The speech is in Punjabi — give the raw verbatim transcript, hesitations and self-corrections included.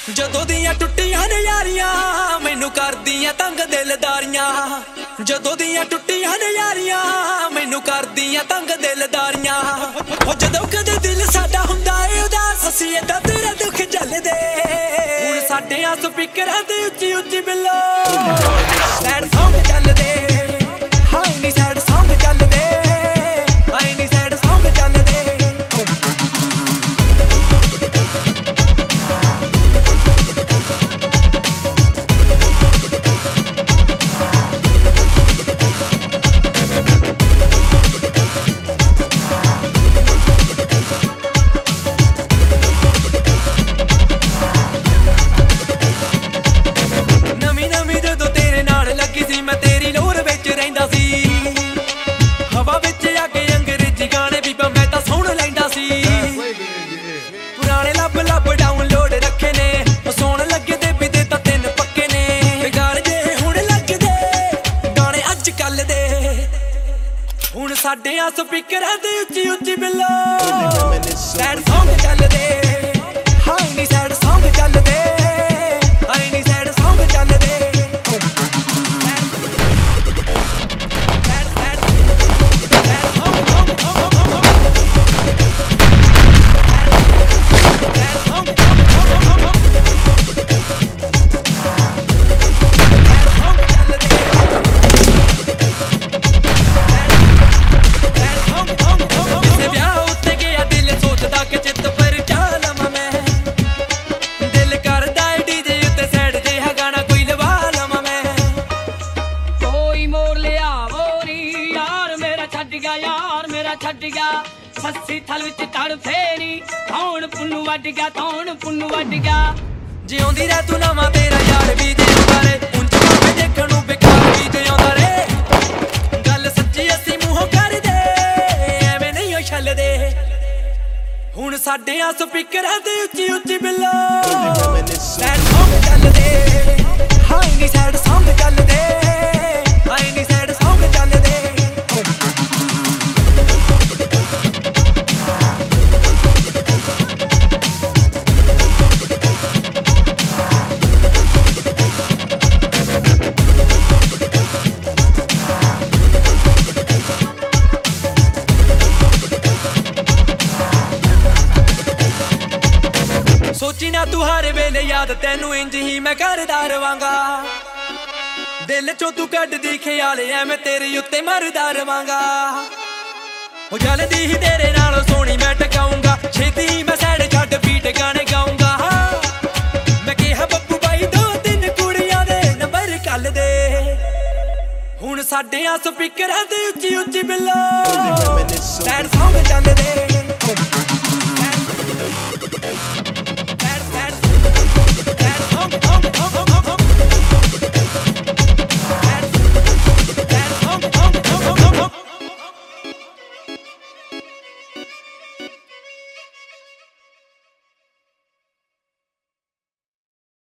ਜਦੋਂ ਦੀਆਂ ਟੁੱਟੀਆਂ ਨੇ ਯਾਰੀਆਂ ਮੈਨੂੰ ਕਰਦੀਆਂ ਤੰਗ ਦਿਲਦਾਰੀਆਂ ਜਦੋਂ ਦੀਆਂ ਟੁੱਟੀਆਂ ਨੇ ਯਾਰੀਆਂ ਮੈਨੂੰ ਕਰਦੀਆਂ ਤੰਗ ਦਿਲਦਾਰੀਆਂ ਉਹ ਜਦੋਂ ਕਦੇ ਦਿਲ ਸਾਡਾ ਹੁੰਦਾ ਏ ਉਦਾਸ ਅਸੀਂ ਏਦਾਂ ਤੇਰਾ ਦੁੱਖ ਝੱਲਦੇ ਹੁਣ ਸਾਡੇ ਆ ਸਪੀਕਰਾਂ ਤੇ ਉੱਚੀ ਉੱਚੀ ਬਿੱਲੋ ਸੈਡ ਸੌਂਗ ਚੱਲਦੇ ਹਾਈ ਨੀ ਸੈਡ ਸੌਂਗ ਚੱਲਦੇ ਹਾਈ ਨੀ ਸੈਡ ਸੌਂਗ ਚੱਲਦੇ ਹੁਣ ਸਾਡੇ ਆ ਸਪੀਕਰਾਂ ਤੇ ਉੱਚੀ ਉੱਚੀ ਬਿੱਲੋ ਸੈਡ ਸੌਂਗ ਚੱਲਦੇ ਹਾਈ ਨੀ ਸੈਡ ਸੌਂਗ ਚੱਲਦੇ ਹਾਈ ਨੀ ਸੈਡ ਸੌਂਗ ਚੱਲਦੇ ਸੱਸੀ ਥਲ ਵਿੱਚ ਤੜ ਫੇਰੀ ਕੌਣ ਪੁੰਨੂ ਵੱਢ ਗਿਆ ਕੌਣ ਪੁੰਨੂ ਵੱਢ ਗਿਆ ਜਿਉਂਦੀ ਰਹਿ ਤੂੰ ਨਵਾਂ ਤੇਰਾ ਯਾਰ ਵੀ ਜਿਉਂਦਾ ਰੇ ਉਂਝ ਮਾਪੇ ਦੇਖਣ ਨੂੰ ਬੇਕਾਰ ਵੀ ਜਿਉਂਦਾ ਰੇ ਗੱਲ ਸੱਚੀ ਅਸੀਂ ਮੂੰਹੋਂ ਕਰਦੇ ਐਵੇਂ ਨਹੀਂ ਉਹ ਛੱਲਦੇ ਹੁਣ ਸਾਡੇ ਆ ਸਪੀਕਰਾਂ ਤੇ ਉੱਚੀ ਉੱਚੀ ਬਿੱਲੋ ਸੈਡ ਸੌਂਗ ਚੱਲਦੇ ਹਾਈ ਨੀ ਸੈਡ ਸੌਂਗ ਚੱਲਦੇ ਹਾਈ ਨੀ ਸੈਡ ਸੌਂਗ ਚੱਲਦੇ ਸੋਚੀ ਨਾ ਤੂੰ ਹਰ ਵੇਲੇ ਯਾਦ ਤੈਨੂੰ ਇੰਜ ਹੀ ਮੈਂ ਕਰਦਾ ਰਵਾਂਗਾ ਦਿਲ ਚੋਂ ਤੂੰ ਕੱਢਦੀ ਖਿਆਲ ਐਵੇਂ ਤੇਰੇ ਉੱਤੇ ਮਰਦਾ ਰਵਾਂਗਾ ਉਹ ਜਲਦੀ ਹੀ ਤੇਰੇ ਨਾਲੋਂ ਸੋਹਣੀ ਮੈਂ ਟਕਾਉਂਗਾ ਛੇਤੀ ਹੀ ਮੈਂ ਸੈਡ ਛੱਡ ਬੀਟ ਗਾਣੇ ਗਾਉਂਗਾ ਮੈਂ ਕਿਹਾ ਬੱਬੂ ਬਾਈ ਦੋ ਤਿੰਨ ਕੁੜੀਆਂ ਦੇ ਨੰਬਰ ਕੱਲ ਦੇ ਹੁਣ ਸਾਡੇ ਆ ਸਪੀਕਰਾਂ ਤੇ ਉੱਚੀ ਉੱਚੀ ਬਿੱਲੋ ਸੈਡ ਸੌਂਗ ਚੱਲਦੇ